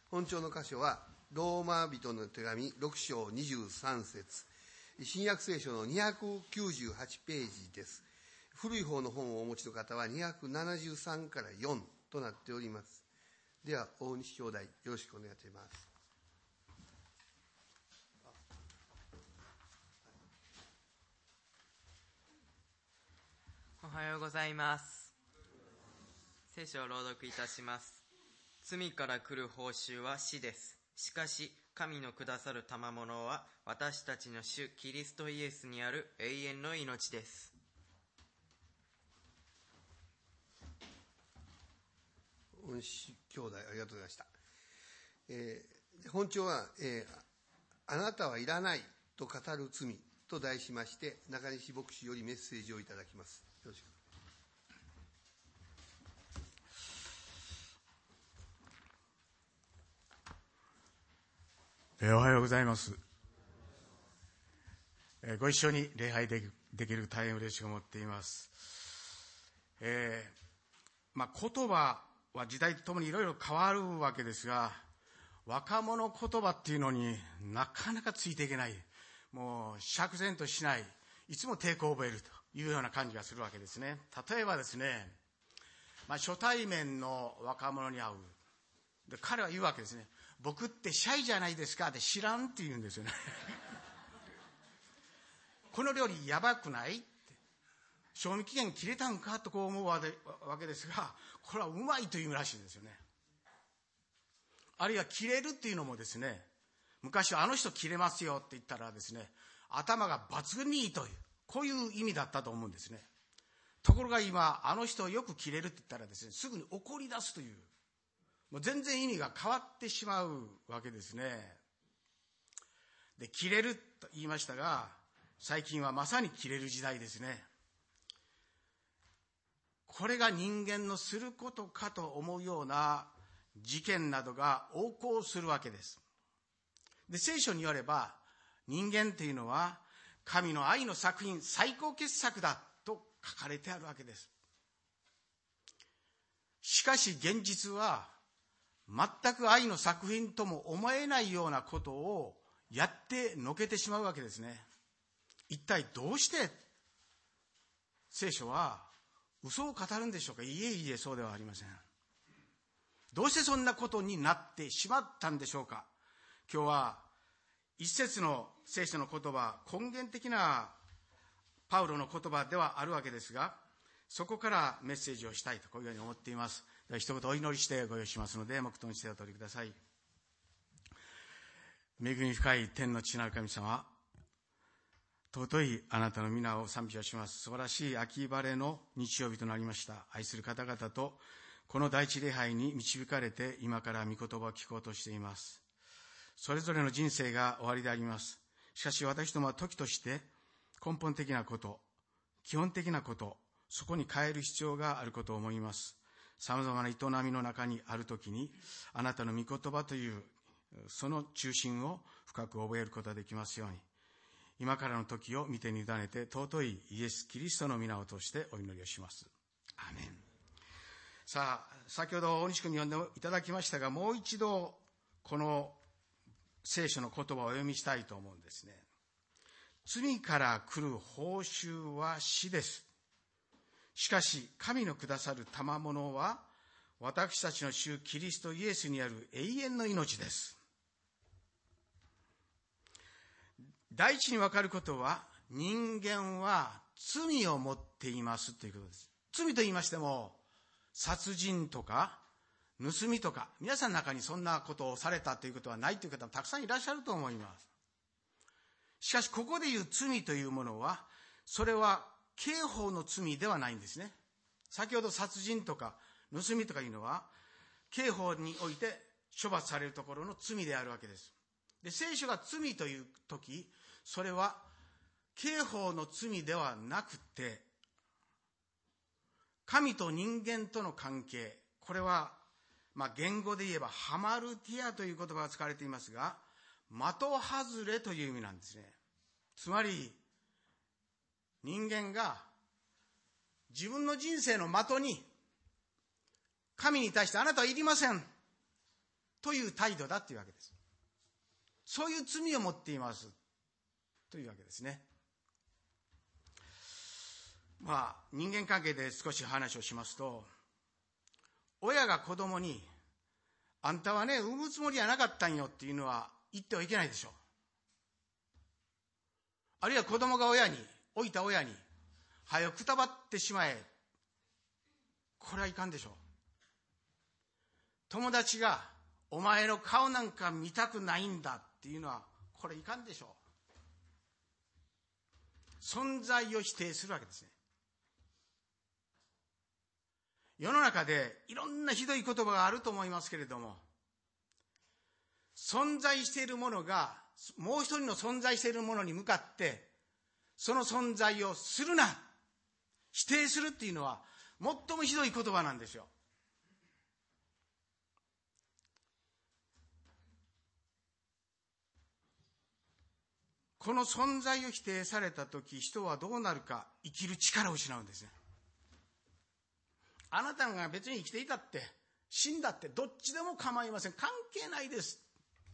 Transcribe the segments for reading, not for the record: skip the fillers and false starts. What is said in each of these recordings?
本庁の箇所はローマ人の手紙6章23節、新約聖書の298ページです。古い方の本をお持ちの方は273から4となっております。では大西兄弟、よろしくお願いします。 おはようございます。聖書を朗読いたします。罪から来る報酬は死です。しかし神のくださる賜物は私たちの主キリストイエスにある永遠の命です。 大西兄弟、ありがとうございました。本庁は、あなたはいらないと語る罪と題しまして、中西牧師よりメッセージをいただきます。よろしく。 おはようございます。ご一緒に礼拝できる大変嬉しく思っています。言葉は時代とともにいろいろ変わるわけですが、若者言葉っていうのになかなかついていけない、もう釈然としない、いつも抵抗を覚えるというような感じがするわけですね。例えばですね、初対面の若者に会う。で、彼は言うわけですね。僕ってシャイじゃないですかって知らんって言うんですよね。この料理やばくないって、賞味期限切れたんかとこう思うわけですが、これはうまいという意味らしいんですよね。あるいは切れるっていうのもですね、昔はあの人切れますよって言ったらですね、頭が抜群にいいという、こういう意味だったと思うんですね。ところが今、あの人をよく切れるって言ったらですね、すぐに怒り出すという、もう全然意味が変わってしまうわけですね。で、切れると言いましたが、最近はまさに切れる時代ですね。これが人間のすることかと思うような事件などが横行するわけです。で、聖書によれば、人間というのは神の愛の作品、最高傑作だと書かれてあるわけです。しかし現実は、全く愛の作品とも思えないようなことをやってのけてしまうわけですね。一体どうして聖書は嘘を語るんでしょうか。いえいえ、そうではありません。どうしてそんなことになってしまったんでしょうか。今日は一節の聖書の言葉、根源的なパウロの言葉ではあるわけですが、そこからメッセージをしたいとこういうふうに思っています。では一言お祈りしてご用意しますので、黙祷にしてお取りください。恵み深い天の父なる神様、尊いあなたの皆を賛美をします。素晴らしい秋晴れの日曜日となりました。愛する方々とこの第一礼拝に導かれて、今から御言葉を聞こうとしています。それぞれの人生が終わりであります。しかし私どもは時として根本的なこと、基本的なこと、そこに変える必要があることを思います。様々な営みの中にあるときに、あなたの御言葉というその中心を深く覚えることができますように、今からの時を見てに委ねて、尊いイエス・キリストの皆を通してお祈りをします。アーメン。さあ、先ほど大西君に読んでいただきましたが、もう一度この聖書の言葉をお読みしたいと思うんですね。罪から来る報酬は死です。しかし神のくださる賜物は私たちの主キリストイエスにある永遠の命です。第一に分かることは、人間は罪を持っていますということです。罪と言いましても、殺人とか盗みとか、皆さんの中にそんなことをされたということはないという方もたくさんいらっしゃると思います。しかしここでいう罪というものは、それは刑法の罪ではないんですね。先ほど殺人とか盗みとかいうのは刑法において処罰されるところの罪であるわけです。で、聖書が罪というとき、それは刑法の罪ではなくて、神と人間との関係、これは言語で言えばハマルティアという言葉が使われていますが、的外れという意味なんですね。つまり人間が自分の人生の的に神に対して、あなたはいりません、 という態度だというわけです。そういう罪を持っていますというわけですね。人間関係で少し話をしますと、親が子供に、あんたはね、産むつもりはなかったんよっていうのは言ってはいけないでしょう。あるいは子供が老いた親に、はよくたばってしまえ。これはいかんでしょう。友達が、お前の顔なんか見たくないんだっていうのは、これいかんでしょう。存在を否定するわけですね。世の中でいろんなひどい言葉があると思いますけれども、存在しているものがもう一人の存在しているものに向かってその存在をするな、否定するっていうのは最もひどい言葉なんですよ。この存在を否定されたとき、人はどうなるか、生きる力を失うんですね。あなたが別に生きていたって死んだってどっちでも構いません。関係ないです。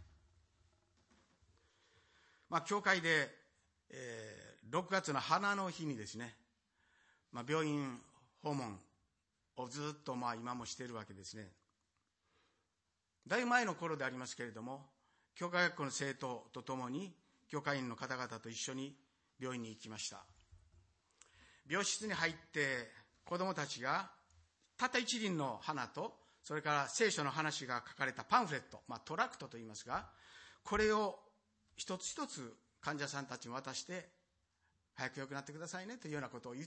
教会で、6月の花の日にですね、病院訪問をずっと今もしているわけですね。だいぶ前の頃でありますけれども、教会学校の生徒とともに教会員の方々と一緒に病院に行きました。病室に入って子どもたちがたった一輪の花と、それから聖書の話が書かれたパンフレット、トラクトといいますが、これを一つ一つ患者さんたちに渡して、早く良くなってくださいねというようなことを言って、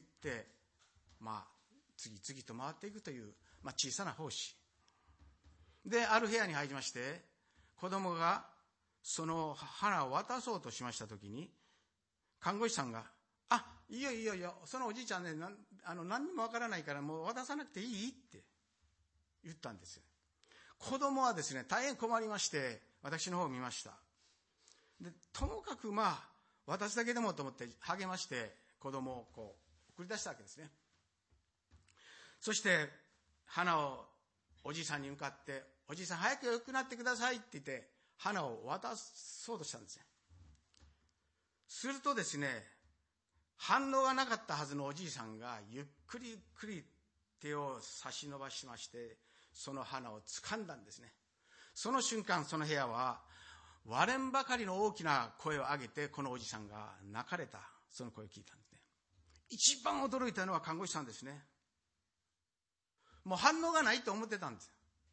次々と回っていくという、小さな奉仕で、ある部屋に入りまして、子供がその花を渡そうとしましたときに、看護師さんが、いいよ、そのおじいちゃんね、何にもわからないからもう渡さなくていいって言ったんです。子供はですね、大変困りまして、私の方を見ました。で、ともかく渡すだけでもと思って励まして子供を送り出したわけですね。そして花をおじいさんに向かって、おじいさん早く良くなってくださいって言って花を渡そうとしたんですね。するとですね、反応がなかったはずのおじいさんがゆっくり手を差し伸ばしまして、その花を掴んだんですね。その瞬間、その部屋は割れんばかりの大きな声を上げて、このおじさんが泣かれた、その声を聞いたんですね。一番驚いたのは看護師さんですね。もう反応がないと思ってたんです。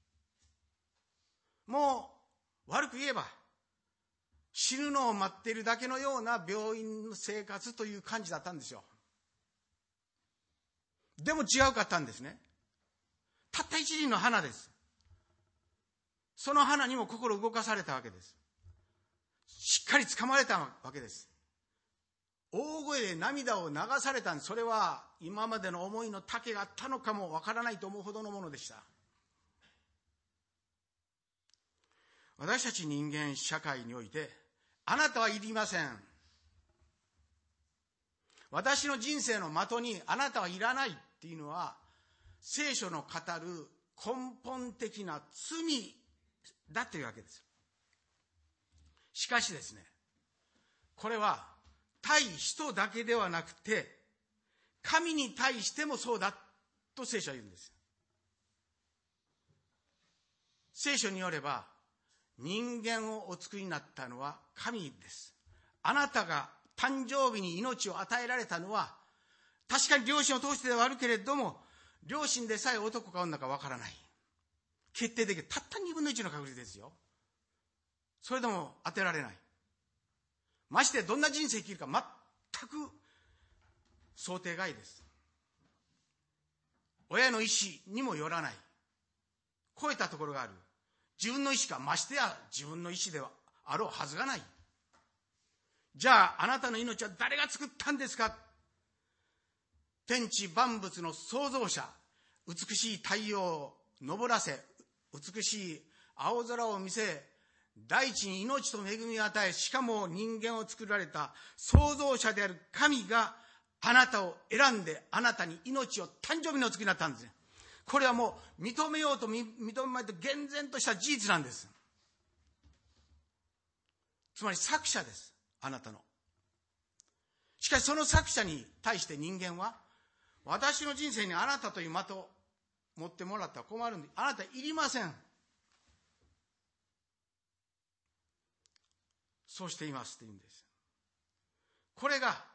もう悪く言えば死ぬのを待っているだけのような病院の生活という感じだったんですよ。でも違うかったんですね。たった一輪の花です。その花にも心動かされたわけです。しっかり掴まれたわけです。大声で涙を流されたんです。それは今までの思いの丈があったのかもわからないと思うほどのものでした。私たち人間社会において、あなたはいりません。私の人生の的にあなたはいらないっていうのは、聖書の語る根本的な罪だというわけです。しかしですね、これは対人だけではなくて、神に対してもそうだと聖書は言うんです。聖書によれば、人間をお作りになったのは神です。あなたが誕生日に命を与えられたのは、確かに両親を通してではあるけれども、両親でさえ男か女かわからない。決定的、たった2分の1の確率ですよ。それでも当てられない。ましてどんな人生生きるか全く想定外です。親の意思にもよらない。超えたところがある。自分の意思か、ましてや自分の意思ではあろうはずがない。じゃああなたの命は誰が作ったんですか。天地万物の創造者、美しい太陽を昇らせ、美しい青空を見せ、大地に命と恵みを与え、しかも人間を作られた創造者である神があなたを選んで、あなたに命を誕生日のお作りになったんですね。これはもう認めようと認めまいと厳然とした事実なんです。 つまり作者です。あなたの。しかしその作者に対して人間は、私の人生にあなたという的を持ってもらったら困るんで、あなたいりません。そうしていますって言うんです。これが、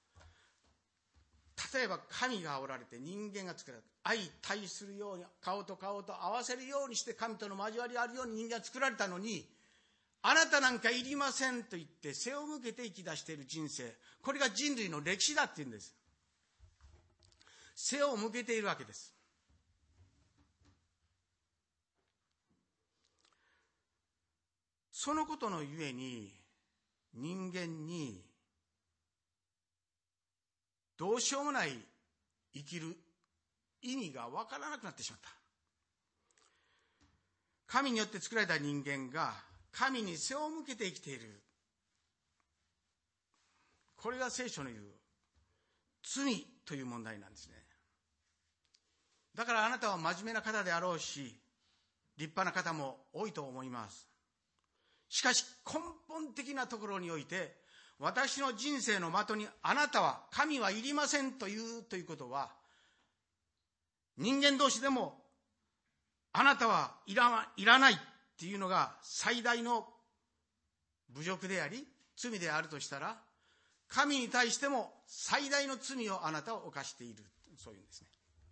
例えば神がおられて人間が作られた。相対するように、顔と顔と合わせるようにして神との交わりがあるように人間が作られたのに、あなたなんかいりませんと言って背を向けて生き出している人生。これが人類の歴史だって言うんです。背を向けているわけです。そのことのゆえに、人間にどうしようもない生きる意味がわからなくなってしまった。神によって作られた人間が神に背を向けて生きている。これが聖書の言う罪という問題なんですね。だからあなたは真面目な方であろうし、立派な方も多いと思います。しかし根本的なところにおいて、私の人生の的にあなたは、神はいりませんということは、人間同士でもあなたはいらないっていうのが最大の侮辱であり罪であるとしたら、神に対しても最大の罪をあなたは犯している、そういうんですね。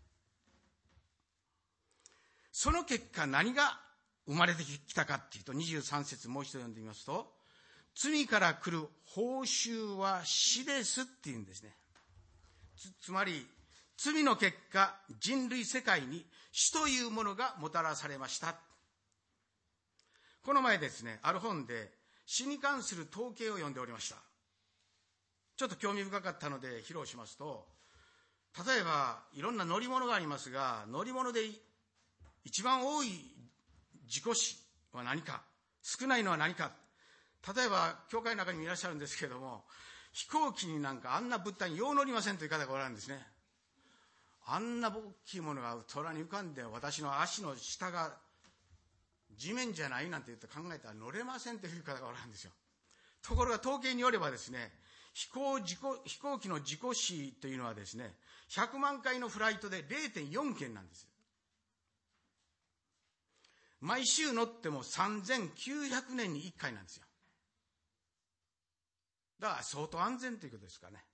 その結果何が生まれてきたかっていうと、23節もう一度読んでみますと、罪から来る報酬は死ですっていうんですね。つまり罪の結果、人類世界に死というものがもたらされました。この前ですね、ある本で死に関する統計を読んでおりました。ちょっと興味深かったので披露しますと、例えばいろんな乗り物がありますが、乗り物で一番多い事故死は何か、少ないのは何か。例えば教会の中にもいらっしゃるんですけれども、飛行機になんかあんな物体によう乗りませんという方がおられるんですね。あんな大きいものが空に浮かんで、私の足の下が地面じゃないなんて言って考えたら乗れませんという方がおられるんですよ。ところが統計によればですね、飛行機の事故死というのはですね、100万回のフライトで 0.4 件なんです。毎週乗っても3900年に1回なんですよ。だから相当安全ということですかね。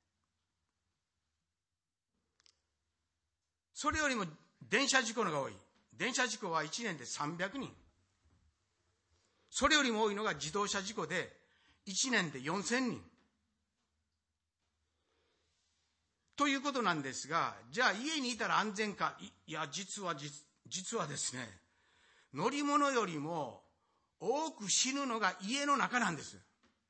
それよりも電車事故のが多い。電車事故は1年で300人。それよりも多いのが自動車事故で1年で4000人。ということなんですが、じゃあ家にいたら安全か。いや、実はですね、乗り物よりも多く死ぬのが家の中なんです。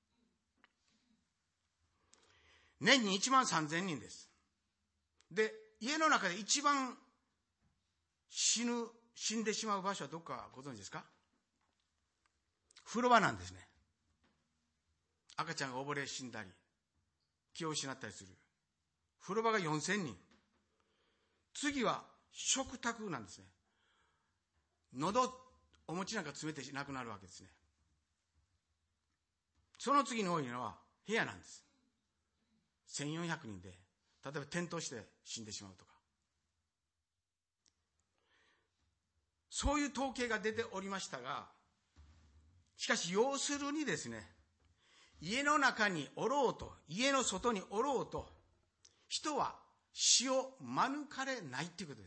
年に13000人です。で、家の中で一番死んでしまう場所はどこかご存知ですか？風呂場なんですね。赤ちゃんが溺れ死んだり、気を失ったりする。風呂場が4000人。次は食卓なんですね。喉、お餅なんか詰めてなくなるわけですね。その次に多いのは部屋なんです。1400人で、例えば転倒して死んでしまうとか。そういう統計が出ておりましたが、しかし要するにですね、家の中におろうと、家の外におろうと、人は死を免れないということです。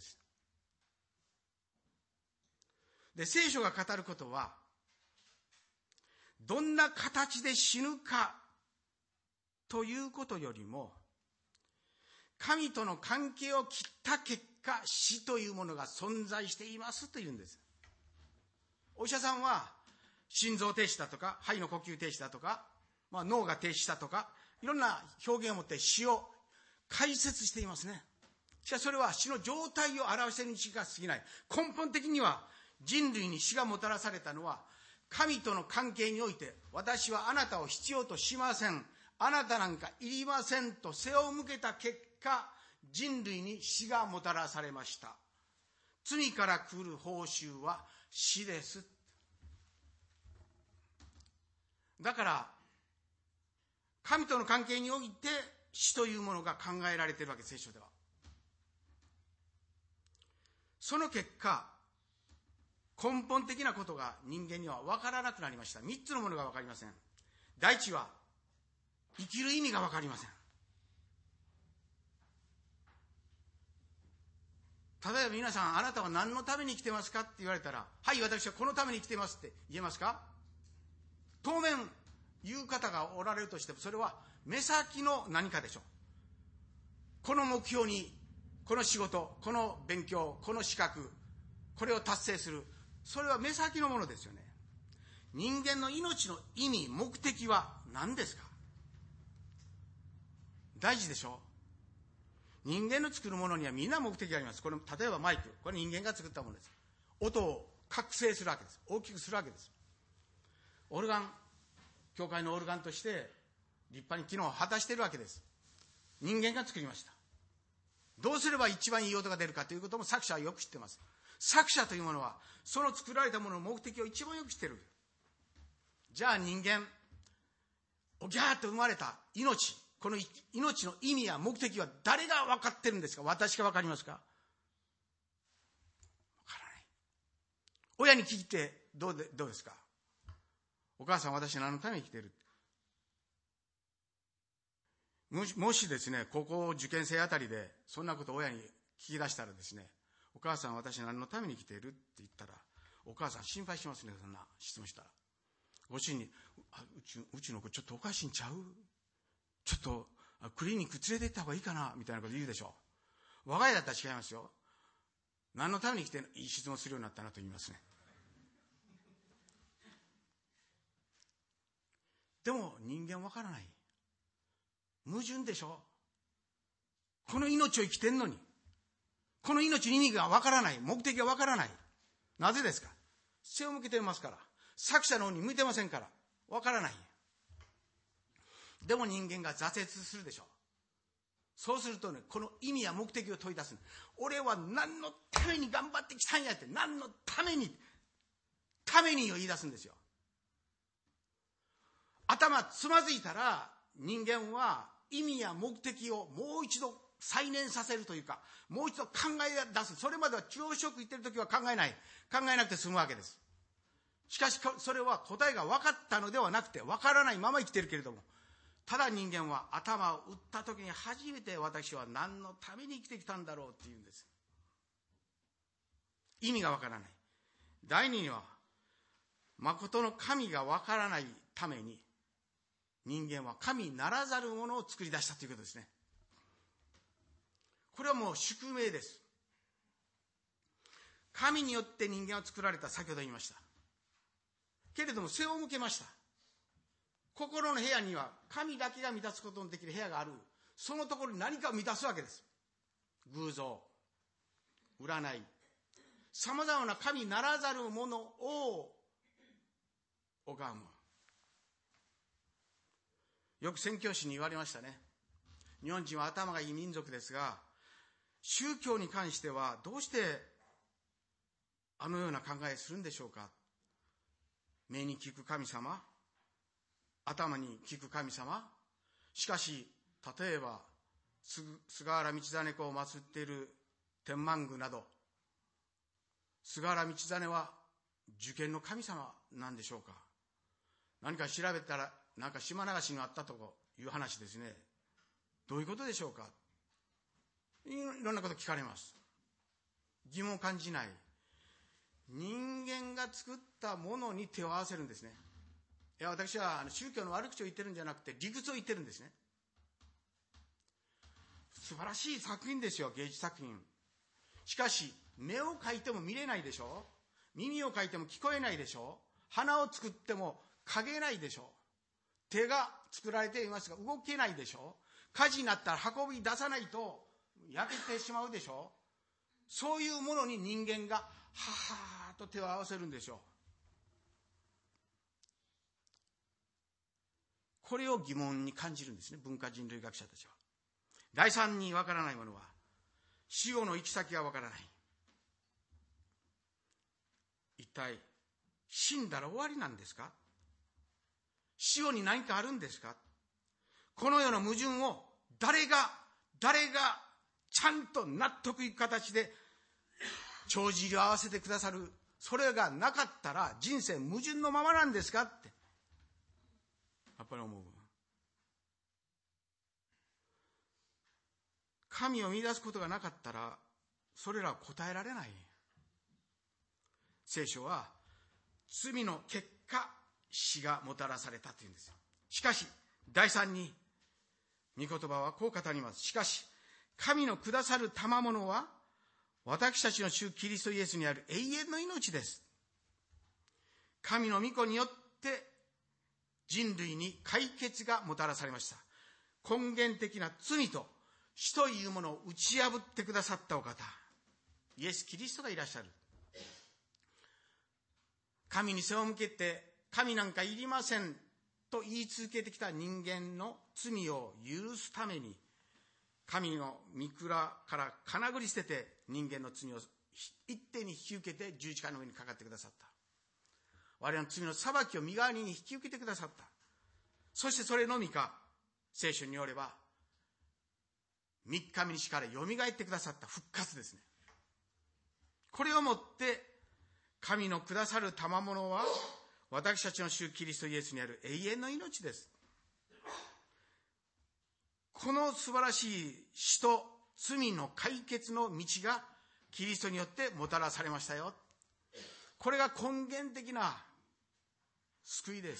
で、聖書が語ることは、どんな形で死ぬかということよりも、神との関係を切った結果、死というものが存在していますというんです。お医者さんは、心臓停止だとか、肺の呼吸停止だとか、脳が停止したとか、いろんな表現を持って死を解説していますね。しかしそれは死の状態を表しているにしか過ぎない。根本的には人類に死がもたらされたのは、神との関係において、私はあなたを必要としません。あなたなんかいりませんと背を向けた結果、人類に死がもたらされました。罪から来る報酬は死です。だから神との関係において死というものが考えられているわけです、聖書では。その結果、根本的なことが人間には分からなくなりました。3つのものが分かりません。第一は、生きる意味が分かりません。例えば皆さん、あなたは何のために生きてますかって言われたら、はい、私はこのために生きてますって言えますか？当面、言う方がおられるとしても、それは目先の何かでしょう。この目標に、この仕事、この勉強、この資格、これを達成する。それは目先のものですよね。人間の命の意味、目的は何ですか？大事でしょう。人間の作るものにはみんな目的があります。これ例えばマイク、これ人間が作ったものです。音を覚醒するわけです。大きくするわけです。オルガン、教会のオルガンとして立派に機能を果たしているわけです。人間が作りました。どうすれば一番いい音が出るかということも作者はよく知っています。作者というものはその作られたものの目的を一番よく知っている。じゃあ人間、おぎゃーっと生まれた命、この命の意味や目的は誰が分かってるんですか？私が分かりますか？分からない。親に聞いてどうですか？お母さん、私何のために生きている？もしですね、高校受験生あたりでそんなことを親に聞き出したらですね、お母さん、私何のために生きているって言ったら、お母さん心配しますね。そんな質問したら。ご主人に、うちの子ちょっとおかしいんちゃう？ちょっとクリニック連れて行った方がいいかなみたいなこと言うでしょう。我が家だったら違いますよ。何のために生きていい質問するようになったなと言いますね。でも人間わからない。矛盾でしょ。この命を生きてんのに、この命の意味がわからない、目的がわからない。なぜですか？背を向けていますから。作者の方に向いてませんからわからない。でも人間が挫折するでしょう。そうするとね、この意味や目的を問い出す。俺は何のために頑張ってきたんやって、何のためにを言い出すんですよ。頭つまずいたら人間は意味や目的をもう一度再燃させるというか、もう一度考え出す。それまでは朝食言ってる時は考えなくて済むわけです。しかしそれは答えが分かったのではなくて、分からないまま生きてるけれども、ただ人間は頭を打った時に初めて私は何のために生きてきたんだろうっていうんです。意味が分からない。第二には、誠の神が分からないために人間は神ならざるものを作り出したということですね。これはもう宿命です。神によって人間は作られた、先ほど言いました。けれども背を向けました。心の部屋には神だけが満たすことのできる部屋がある。そのところに何かを満たすわけです。偶像、占い、さまざまな神ならざるものを拝む。よく宣教師に言われましたね。日本人は頭がいい民族ですが、宗教に関してはどうしてあのような考えするんでしょうか。目に聞く神様、頭に聞く神様。しかし例えば菅原道真公を祀っている天満宮など、菅原道真は受験の神様なんでしょうか。何か調べたらなんか島流しがあったという話ですね。どういうことでしょうか。いろんなこと聞かれます。疑問を感じない。人間が作ったものに手を合わせるんですね。いや、私は宗教の悪口を言ってるんじゃなくて理屈を言ってるんですね。素晴らしい作品ですよ、芸術作品。しかし目を描いても見れないでしょ。耳を描いても聞こえないでしょ。鼻を作っても嗅げないでしょ。手が作られていますが動けないでしょ。火事になったら運び出さないと焼けてしまうでしょ。そういうものに人間がははーと手を合わせるんでしょう。これを疑問に感じるんですね、文化人類学者たちは。第三にわからないものは、死後の行き先がわからない。一体死んだら終わりなんですか？死後に何かあるんですか？ このような矛盾を誰がちゃんと納得いく形で帳尻を合わせてくださる、それがなかったら人生矛盾のままなんですかってやっぱり思う。神を見出すことがなかったらそれらは答えられない。聖書は罪の結果死がもたらされたというんですよ。しかし第三に御言葉はこう語ります。しかし神のくださる賜物は私たちの主キリストイエスにある永遠の命です。神の御子によって人類に解決がもたらされました。根源的な罪と死というものを打ち破ってくださったお方、イエス・キリストがいらっしゃる。神に背を向けて神なんかいりませんと言い続けてきた人間の罪を許すために、神の御蔵からかなぐり捨てて人間の罪を一手に引き受けて十字架の上にかかってくださった。我々の罪の裁きを身代わりに引き受けてくださった。そしてそれのみか、聖書によれば3日目に死からよみがえってくださった復活ですね。これをもって神のくださる賜物は私たちの主キリストイエスにある永遠の命です。この素晴らしい死と罪の解決の道がキリストによってもたらされましたよ。これが根源的な救いです。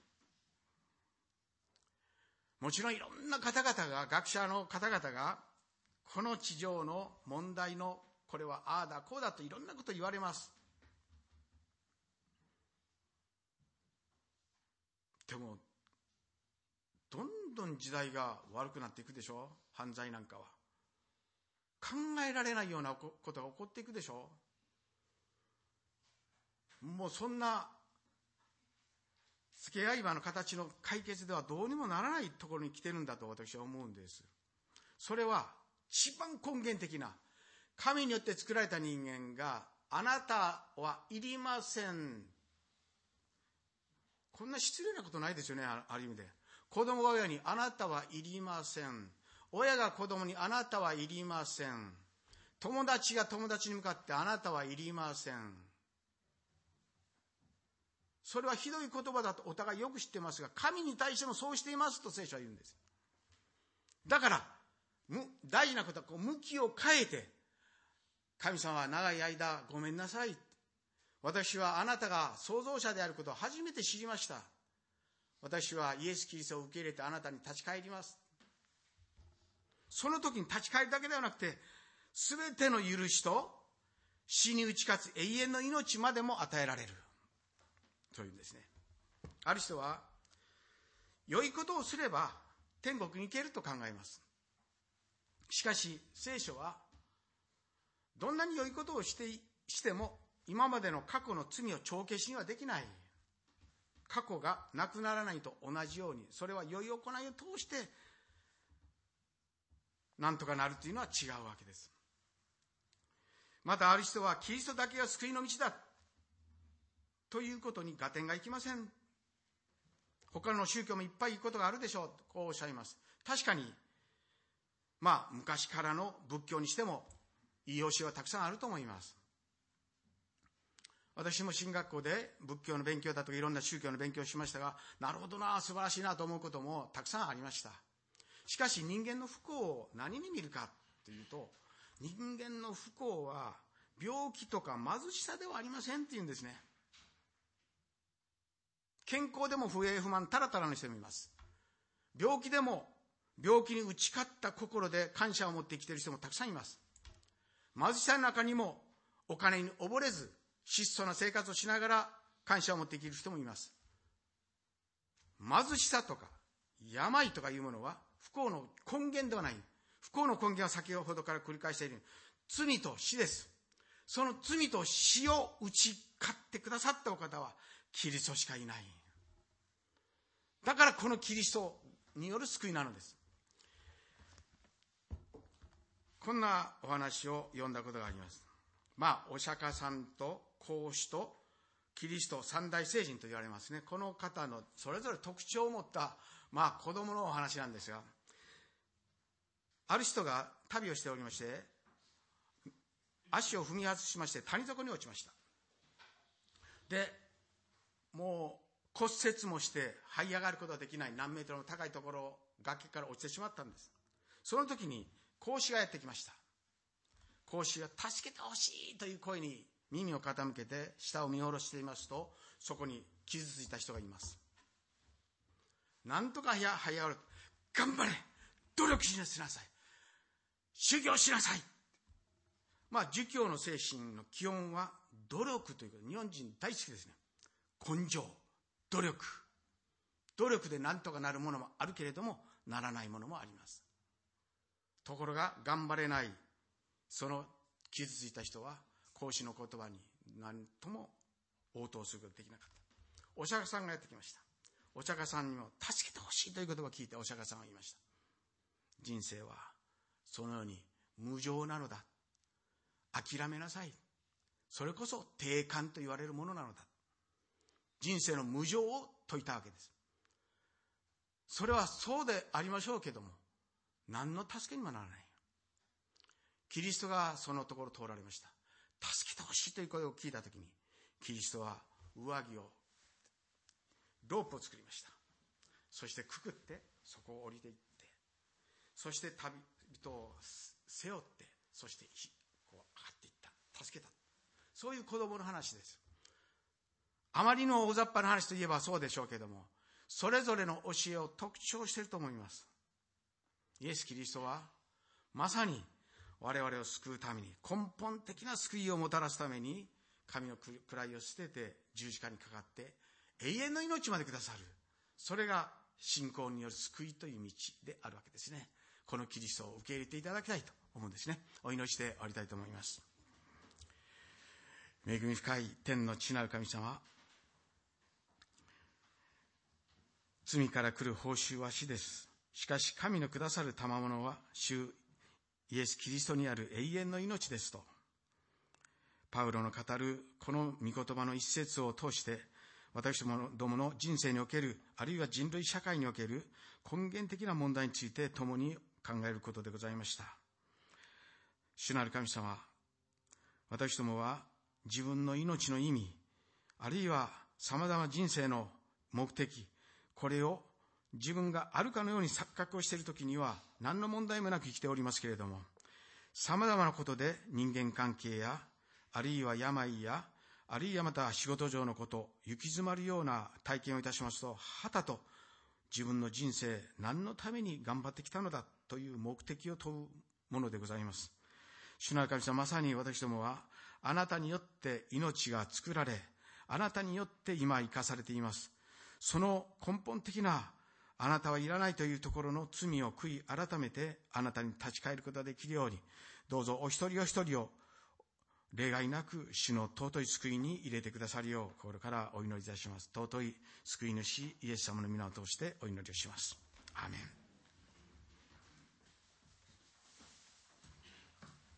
もちろんいろんな方々が、学者の方々がこの地上の問題のこれはああだこうだといろんなこと言われます。でもどんどん時代が悪くなっていくでしょ。犯罪なんかは考えられないようなことが起こっていくでしょ。もうそんな付け合い刃の形の解決ではどうにもならないところに来てるんだと私は思うんです。それは一番根源的な、神によって作られた人間があなたはいりません、こんな失礼なことないですよね。ある意味で子供が親にあなたはいりません、親が子供にあなたはいりません、友達が友達に向かってあなたはいりません。それはひどい言葉だとお互いよく知ってますが、神に対してもそうしていますと聖書は言うんです。だから大事なことは向きを変えて、神様は長い間ごめんなさい、私はあなたが創造者であることを初めて知りました、私はイエス・キリストを受け入れてあなたに立ち返ります。その時に立ち返るだけではなくて、全ての許しと死に打ち勝つ永遠の命までも与えられるというんですね。ある人は良いことをすれば天国に行けると考えます。しかし聖書はどんなに良いことをしても今までの過去の罪を帳消しにはできない。過去がなくならないと同じように、それは良い行いを通してなんとかなるというのは違うわけです。またある人はキリストだけが救いの道だということに合点がいきません。他の宗教もいっぱいいいことがあるでしょうとこうおっしゃいます。確かに昔からの仏教にしてもいい教えはたくさんあると思います。私も進学校で仏教の勉強だとかいろんな宗教の勉強をしましたが、なるほどな、素晴らしいなと思うこともたくさんありました。しかし人間の不幸を何に見るかというと、人間の不幸は病気とか貧しさではありませんっていうんですね。健康でも不平不満たらたらの人もいます。病気でも病気に打ち勝った心で感謝を持って生きている人もたくさんいます。貧しさの中にもお金に溺れず質素な生活をしながら感謝を持って生きる人もいます。貧しさとか病とかいうものは不幸の根源ではない。不幸の根源は先ほどから繰り返しているように罪と死です。その罪と死を打ち勝ってくださったお方はキリストしかいない。だからこのキリストによる救いなのです。こんなお話を読んだことがあります。お釈迦さんと孔子とキリスト三大聖人と言われますね。この方のそれぞれ特徴を持った、子供のお話なんですが、ある人が旅をしておりまして、足を踏み外しまして谷底に落ちました。で、もう骨折もして這い上がることができない、何メートルも高いところ、崖から落ちてしまったんです。その時に孔子がやってきました。孔子が助けてほしいという声に耳を傾けて下を見下ろしていますと、そこに傷ついた人がいます。なんとか這い上がる。頑張れ、努力しなさい、修行しなさい。儒教の精神の基本は努力ということ。日本人大好きですね。根性、努力で何とかなるものもあるけれども、ならないものもあります。ところが頑張れない、その傷ついた人は孔子の言葉に何とも応答することができなかった。お釈迦さんがやってきました。お釈迦さんにも助けてほしいという言葉を聞いて、お釈迦さんは言いました。人生はそのように無常なのだ。諦めなさい。それこそ定観と言われるものなのだ。人生の無常を説いたわけです。それはそうでありましょうけども、何の助けにもならない。キリストがそのところを通られました。助けてほしいという声を聞いたときに、キリストは上着を、ロープを作りました。そしてくくってそこを降りていって、そして旅人を背負って、そしてこう上がっていった。助けた。そういう子供の話です。あまりの大雑把な話といえばそうでしょうけども、それぞれの教えを特徴していると思います。イエス・キリストはまさに我々を救うために、根本的な救いをもたらすために、神の位を捨てて十字架にかかって永遠の命までくださる。それが信仰による救いという道であるわけですね。このキリストを受け入れていただきたいと思うんですね。お祈りして終わりたいと思います。恵み深い天の父なる神様、罪から来る報酬は死です。しかし神のくださる賜物は主イエス・キリストにある永遠の命ですと、パウロの語るこの御言葉の一節を通して、私どもの人生における、あるいは人類社会における根源的な問題について共に考えることでございました。主なる神様、私どもは自分の命の意味、あるいは様々な人生の目的、これを自分があるかのように錯覚をしているときには何の問題もなく生きておりますけれども、様々なことで人間関係や、あるいは病や、あるいはまた仕事上のこと、行き詰まるような体験をいたしますと、はたと自分の人生何のために頑張ってきたのだという目的を問うものでございます。主なる神様、まさに私どもはあなたによって命が作られ、あなたによって今生かされています。その根本的なあなたはいらないというところの罪を悔い改めてあなたに立ち返ることができるように、どうぞお一人お一人を例外なく主の尊い救いに入れてくださるよう心からお祈りいたします。尊い救い主イエス様の皆を通してお祈りをします。アーメン。